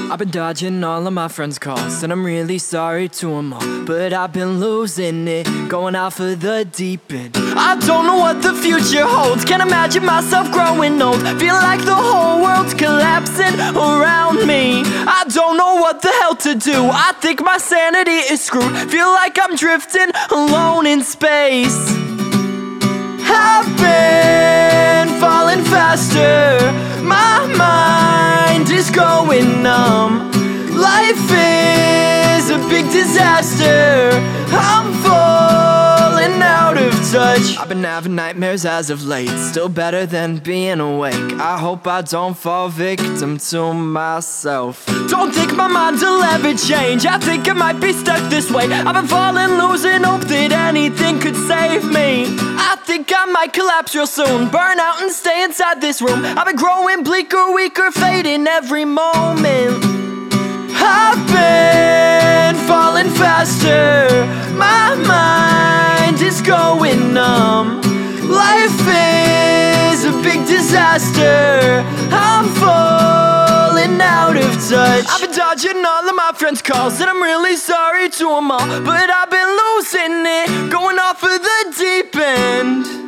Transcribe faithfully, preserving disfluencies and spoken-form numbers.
I've been dodging all of my friends' calls, and I'm really sorry to them all, but I've been losing it, going out for the deep end. I don't know what the future holds, can't imagine myself growing old. Feel like the whole world's collapsing around me. I don't know what the hell to do, I think my sanity is screwed. Feel like I'm drifting alone in space. I've been falling faster, my mind is going numb. Life is a big disaster, I'm falling out of touch. I've been having nightmares as of late, still better than being awake. I hope I don't fall victim to myself. Don't think my mind will ever change, I think I might be stuck this way. I've been falling, losing hope that anything could save me. I think I might collapse real soon, burn out and stay inside this room. I've been growing bleaker, weaker, fading every moment. I've been falling faster, my mind is going numb. Life is a big disaster, I'm falling out of touch. I've been dodging all of my friends' calls, and I'm really sorry to them all, but I've been losing it, going off of the deep end.